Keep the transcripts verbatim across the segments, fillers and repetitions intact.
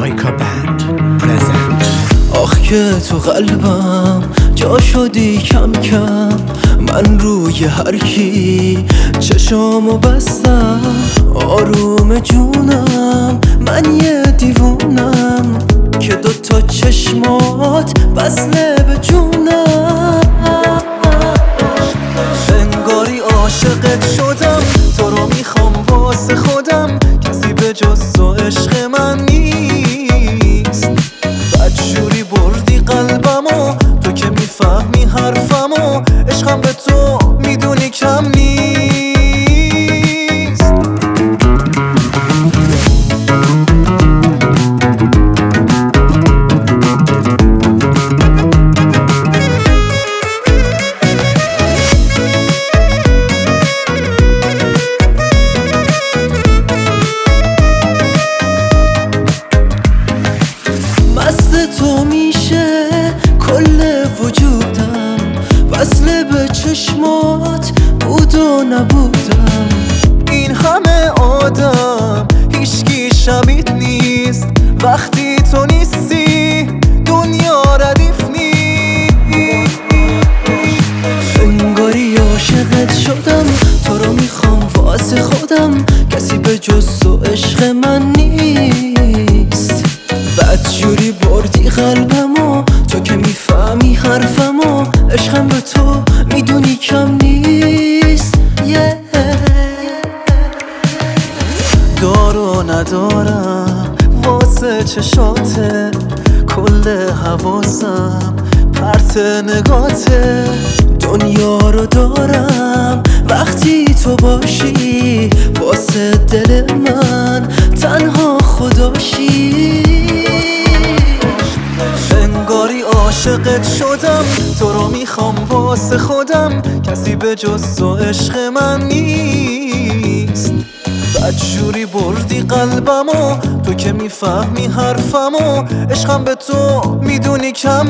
Laika Band present. آخ که تو قلبم جا شدی کم کم، من روی هر کی چشامو بستم. آروم جونم من یه دیوونم که دوتا چشمات وصله به جونم. انگاری عاشقت شدم، تو رو میخوام واسه خودم، کسی به جز تو عشق من نیست. بدجوری بردی قلبمو، تو که میفهمی حرفمو، عشقم به تو میدونی کم نیست. مست تو میشه کل وجودم، وصل به چشمات بود و نبودم. این همه آدم هیچکی شبیت نیست، وقتی تو نیستی دنیا ردیف نیست. انگاری عاشقت شدم، تو رو میخوام واسه خودم، کسی به جز تو عشق من نیست. بدجوری بردی قلبمو، تو که میفهمی حرفمو، عشقم به تو میدونی کم نیست. yeah. دارو ندارم واسه چشاته، کل حواسم پرت نگاته. دنیا رو دارم وقتی تو باشی، واسه دل من تنها خداشی. انگاری عاشقت شدم، تو رو میخوام واسه خودم، کسی به جز تو عشق من نیست. بدجوری بردی قلبمو، تو که میفهمی حرفمو، عشقم به تو میدونی کم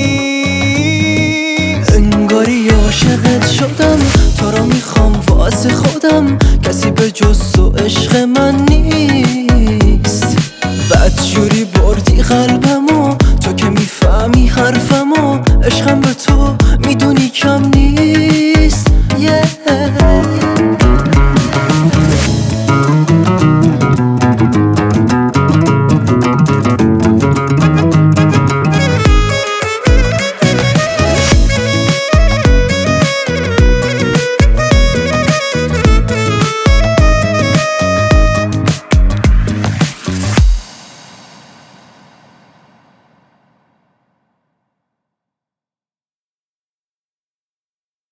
نیست. انگاری عاشقت شدم، تو رو میخوام واسه خودم، کسی به جز تو عشق من نیست. بدجوری بردی قلبمو، تو که میفهمی حرفمو، عشقم به تو میدونی کم نیست. yeah.